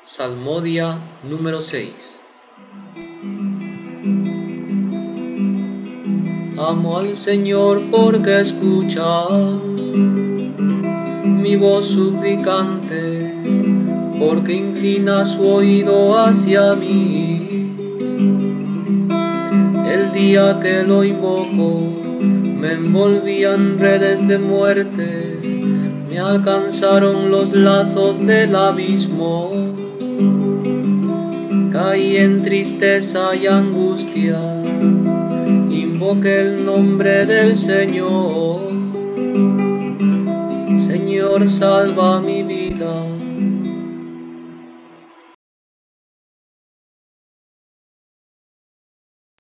Salmodia número 6. Amo al Señor porque escucha mi voz suplicante, porque inclina su oído hacia mí. El día que lo invoco, me envolvían redes de muerte, me alcanzaron los lazos del abismo. Caí en tristeza y angustia, invoqué el nombre del Señor. Señor, salva mi vida.